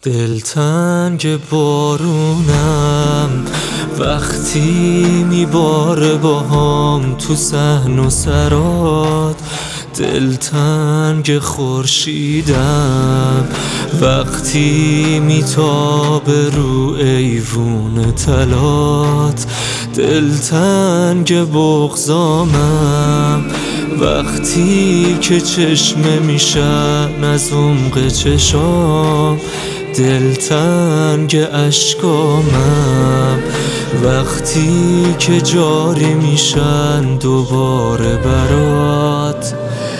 دلتنگ بارونم وقتی میباره باهام تو صحن و سرات. دلتنگ خورشیدم وقتی میتابه رو ایوون تلات. دلتنگ بغضامم وقتی که چشمه میشن از عمق چشام. دلتنگ اشکامم وقتی که جاری میشن دوباره برات.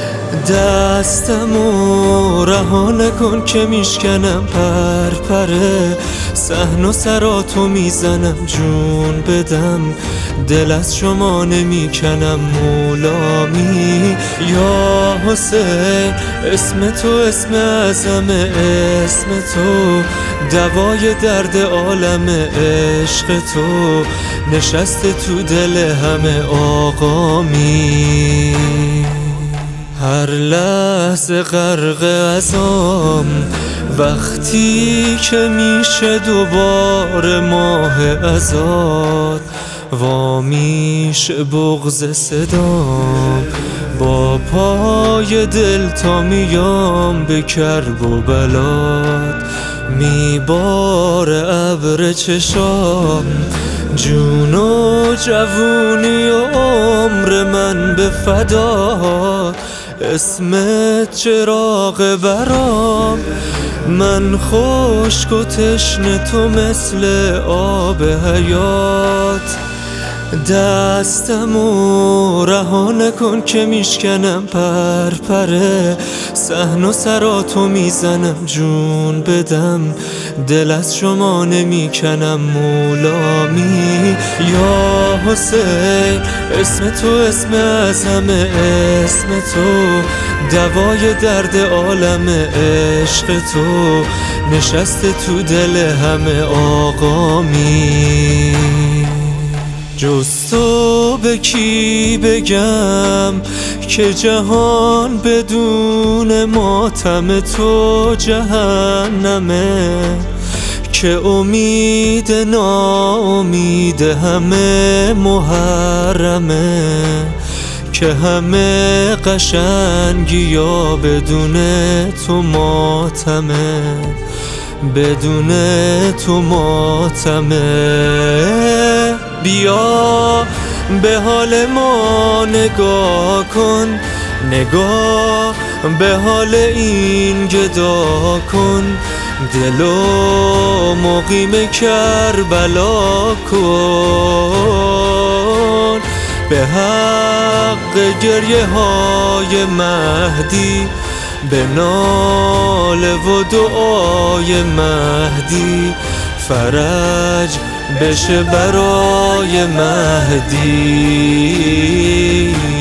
دستمو رها نکن که میشکنم پرپره، صحن و سراتو میزنم جون بدم، دل از شما نمیکنم مولامی. یا حسین اسم تو اسم اعظم، اسم تو دوای درد عالم، عشق تو نشسته تو دل همه آقامی. هر لحظه غرق عذاب وقتی که میشه دوباره ماه ازاد. وامیشه بغض صدام با پای دل تا میام به کرب و بلاد. میباره ابر چشام جون و جوونی و عمر من به فدات. اسمت چراغ برام، من خشک و تشنه تو مثل آب حیات. دستمو رها نکن که میشکنم پرپره، صحن و سراتو میزنم جون بدم، دل از شما نمیکنم مولامی. یا حسین اسم تو اسم اعظم، اسم تو دوای درد عالم، عشق تو نشسته تو دل همه آقامی. جز تو به کی بگم که جهان بدون ماتم تو جهنمه، که امید ناامید همه محرمه، که همه قشنگی ها بدون تو ماتمه، بدون تو ماتمه. بیا به حال ما نگاه کن، نگاه به حال این گدا کن، دلو مقیم کربلا کن. به حق گریه های مهدی، به ناله و دعای مهدی، فرج بشه برای مهدی.